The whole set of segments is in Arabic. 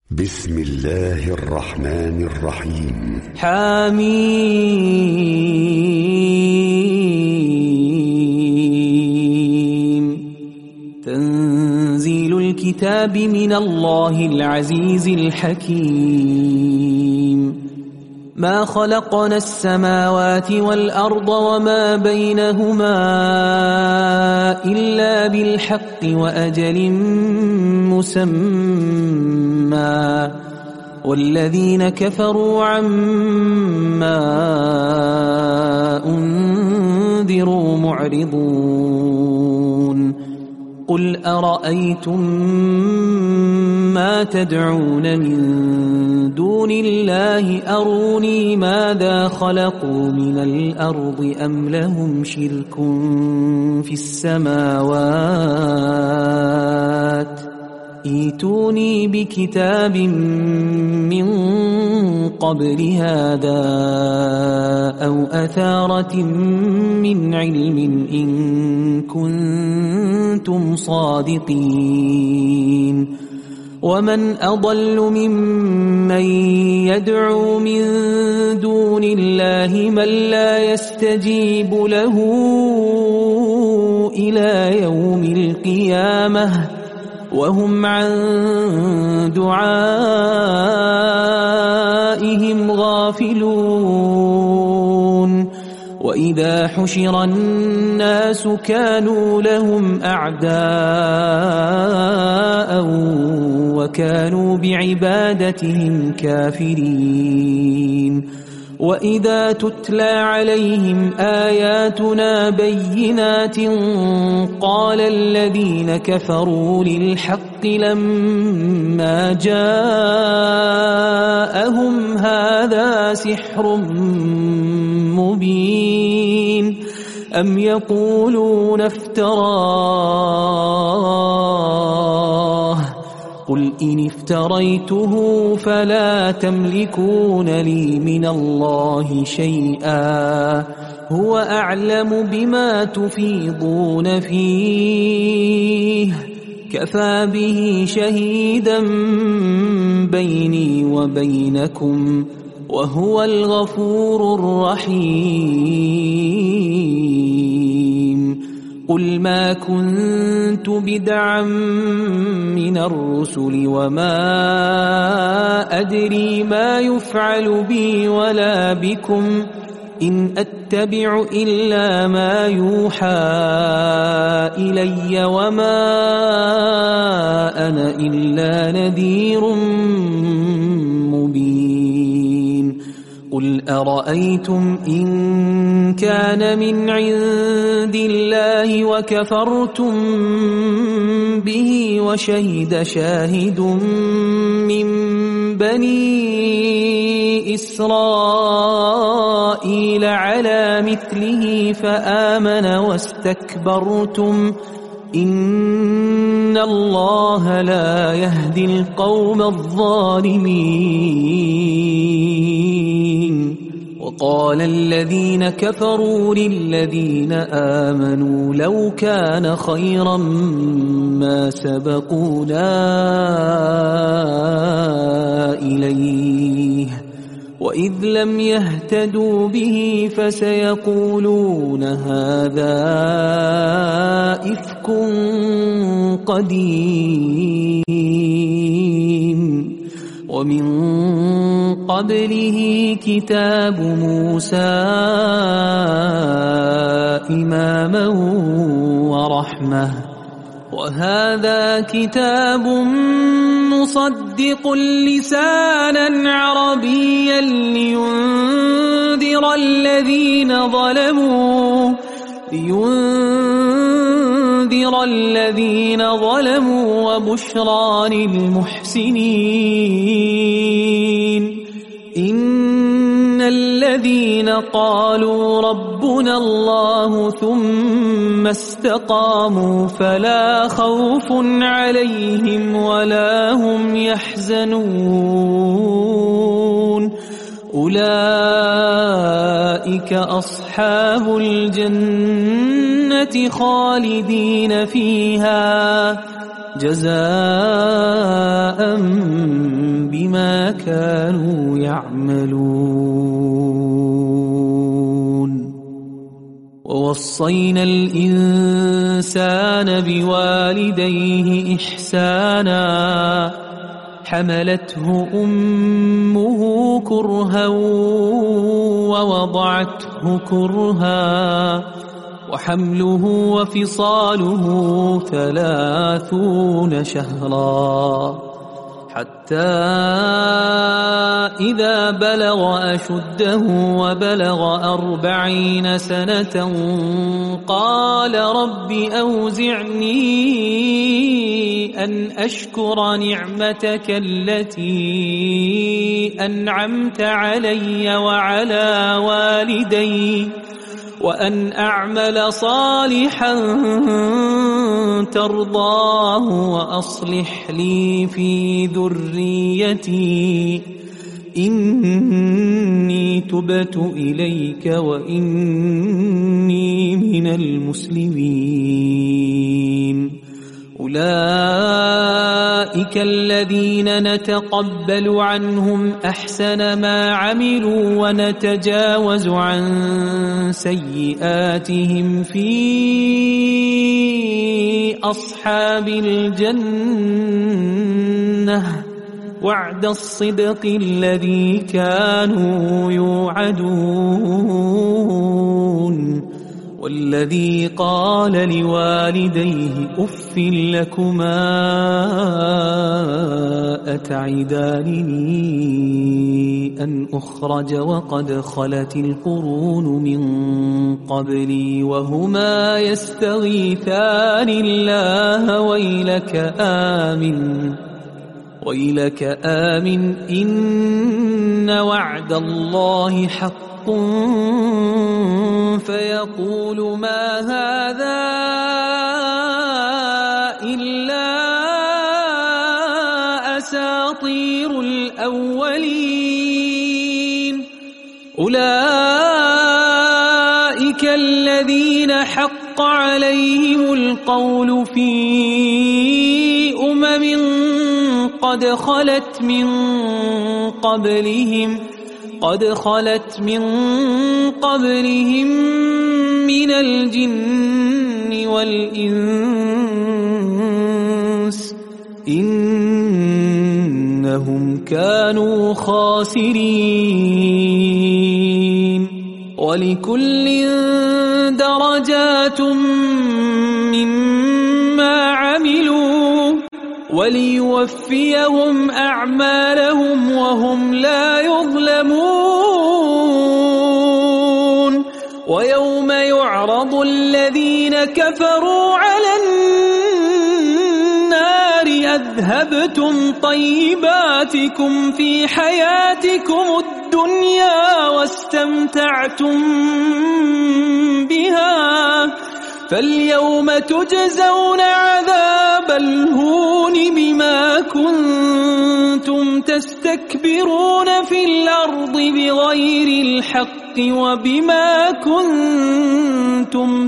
بسم الله الرحمن الرحيم. حميم. تنزيل الكتاب من الله العزيز الحكيم. ما خلقنا السماوات والأرض وما بينهما إلا بالحق وأجل مسمى، والذين كفروا عما أنذروا معرضون. قل أرأيتم ما تدعون من دون الله أروني ماذا خلقوا من الأرض أم لهم شرك في السماوات ائتوني بكتاب من قبل هذا أو أثارة من علم إن كنتم صادقين. ومن أضل ممن يدعو من دون الله من لا يستجيب له إلى يوم القيامة وهم عن دعائهم غافلون. وإذا حشر الناس كانوا لهم أعداء وكانوا بعبادتهم كافرين. وإذا تتلى عليهم آياتنا بينات قال الذين كفروا للحق لما جاءهم هذا سحر مبين أم يقولون افتراه قل إن افتريته فلا تملكون لي من الله شيئا هو أعلم بما تفيضون فيه كفى به شهيدا بيني وبينكم وهو الغفور الرحيم. قل ما كنت بدعا من الرسل وما أدري ما يفعل بي ولا بكم إن أتبع إلا ما يوحى إلي وما أنا إلا نذير مبين. قل أرأيتم إن كان من عند الله وكفرتم به وشهد شاهد من بني إسرائيل على مثله فآمن واستكبرتم إن الله لا يهدي القوم الظالمين. وقال الذين كفروا للذين آمنوا لو كان خيرا ما سبقونا إليه وإذ لم يهتدوا به فسيقولون هذا إفك قديم. ومن قبله كتاب موسى إماما ورحمة وهذا كتاب مصدق لسانا عربيا لينذر الذين ظلموا وبشرى للمحسنين. إن الذين قالوا ربنا الله ثم استقاموا فلا خوف عليهم ولا هم يحزنون أولئك أصحاب الجنة خالدين فيها جزاء كانوا يعملون. ووصينا الإنسان بوالديه إحسانا حملته أمه كرها ووضعته كرها وحمله وفصاله 30 شهرا حتى إذا بلغ أشده وبلغ 40 سنة قال رب أوزعني أن أشكر نعمتك التي أنعمت علي وعلى والدي وأن أعمل صالحا ترضاه وأصلح لي في ذريتي إني تبت إليك وإني من المسلمين. أولئك الذين نتقبل عنهم أحسن ما عملوا ونتجاوز عن سيئاتهم في أصحاب الجنة وعد الصدق الذي كانوا يوعدون. والذي قال لوالديه أف لكما أتعدانني أن أخرج وقد خلت القرون من قبلي وهما يستغيثان الله ويلك آمن إن وعد الله حق فيقول ما هذا إلا أساطير الأولين. أولئك الذين حق عليهم القول في قد خلت من قبلهم من الجن والإنس إنهم كانوا خاسرين. ولكل درجات مما عملوا وليوفيهم أعمالهم وهم لا يظلمون. ويوم يعرض الذين كفروا على النار أذهبتم طيباتكم في حياتكم الدنيا واستمتعتم بها فاليوم تجزون عذاب الهون بما كنتم تستكبرون في الأرض بغير الحق وبما كنتم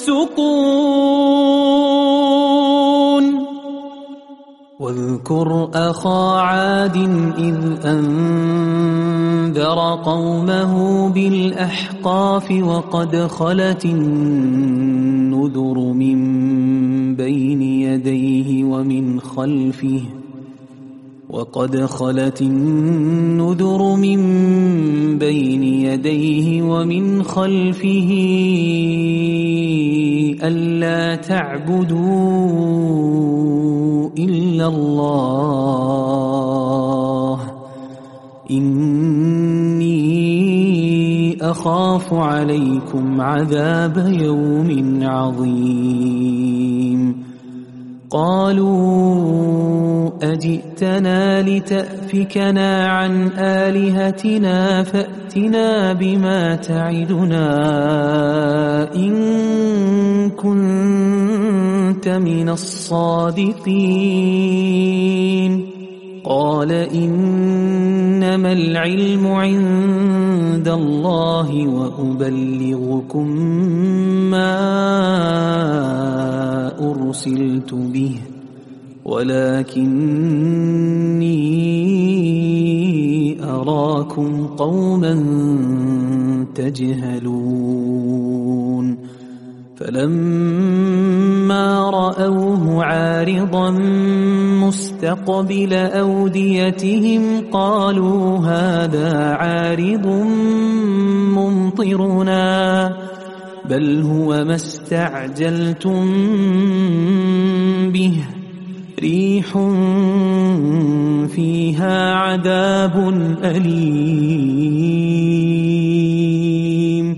تفسقون. واذكر أخا عاد إذ أنذر قومه بالأحقاف وقد خلت النذر من بين يديه ومن خلفه ألا تعبدوا إلا الله إني أخاف عليكم عذاب يوم عظيم. قالوا أجئتنا لتأفكنا عن آلهتنا فأتنا بما تعدنا إن كنت من الصادقين. قال إنما العلم عند الله وأبلغكم ما أرسلت به ولكني لنراكم قوما تجهلون فلما رأوه عارضا مستقبل أوديتهم قالوا هذا عارض ممطرنا بل هو ما استعجلتم به ريح فيها عذاب أليم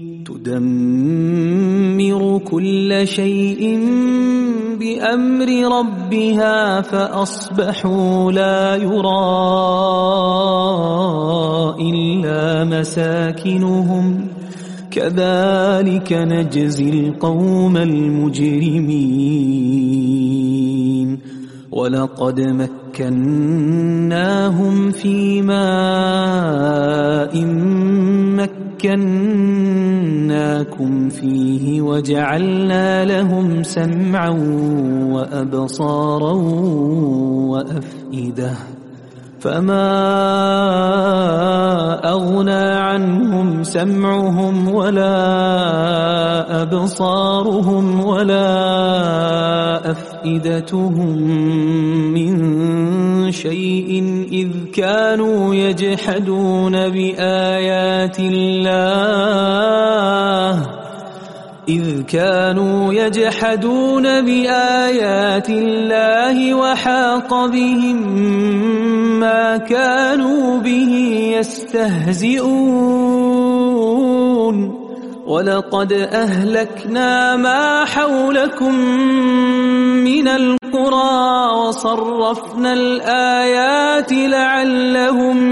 تدمر كل شيء بأمر ربها فأصبحوا لا يرى إلا مساكنهم كذلك نجزي القوم المجرمين ولقد مكناهم في ماء مكناكم فيه وجعلنا لهم سمعا وأبصارا وأفئدة فما أغنى عنهم سمعهم ولا أبصارهم ولا أفئدتهم من شيء إذ كانوا يجحدون بآيات الله وحاق بهم ما كانوا به يستهزئون ولقد أهلكنا ما حولكم من القرى وصرفنا الآيات لعلهم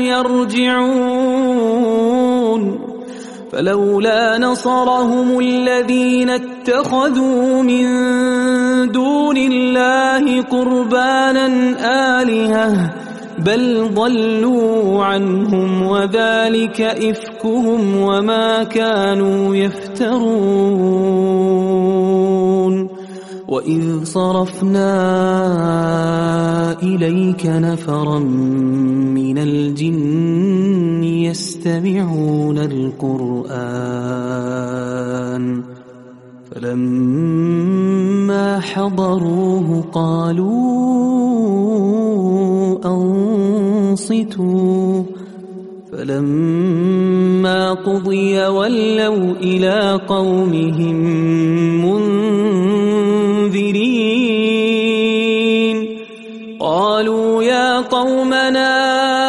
يرجعون فلولا نصرهم الذين اتخذوا من دون الله قربانا آلهة بل ضلوا عنهم وذلك إفكهم وما كانوا يفترون وإذ صرفنا إليك نفرا من الجن يستمعون القرآن فلما حضروه قالوا أنصتوا فلما قضي ولوا إلى قومهم منذرين قالوا يا قومنا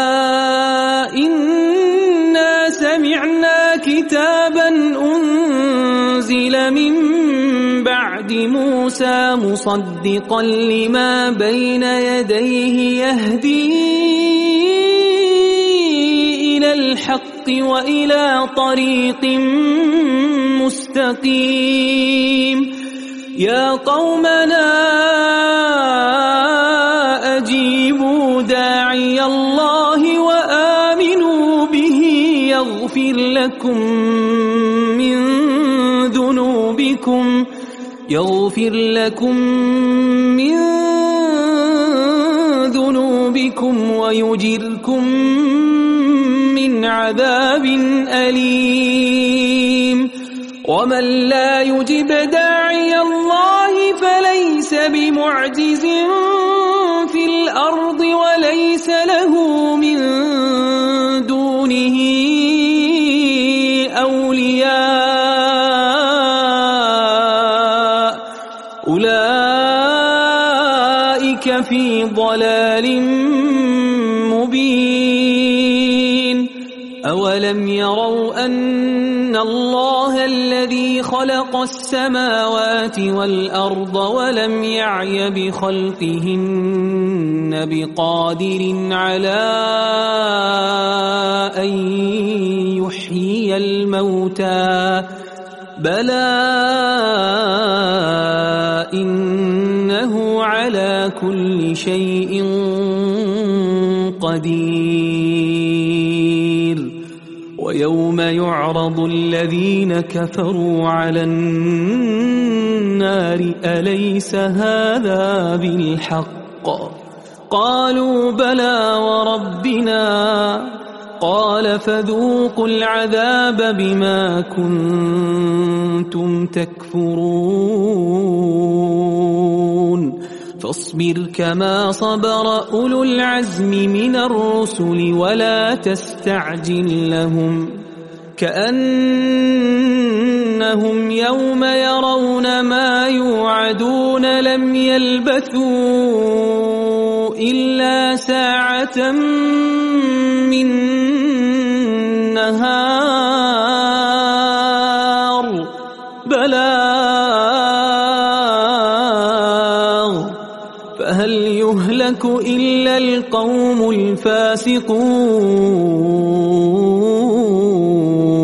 إنا سمعنا كتابا أنزل من بعد موسى مصدقا لما بين يديه يهدي إلى الحق وإلى طريق مستقيم يا قومنا أجيبوا داعي الله وآمنوا به يغفر لكم من ذنوبكم ويجركم من عذاب أليم ومن لا يجب داعي الله فليس بمعجز في الأرض وليس له من دونه أولياء أولئك في ضلال مبين أولم يروا أن الله الذي خلق السماوات والأرض ولم يعي بخلقهن بقادر على أن يحيي الموتى بلى إنه على كل شيء قدير ويوم يعرض الذين كفروا على النار أليس هذا بالحق قالوا بلى وربنا قال فذوقوا العذاب بما كنتم تكفرون فاصبر كما صبر أولو العزم من الرسل ولا تستعجل لهم كأنهم يوم يرون ما يوعدون لم يلبثوا إلا ساعة من نهار بلاغ فهل يهلك إلا القوم الفاسقون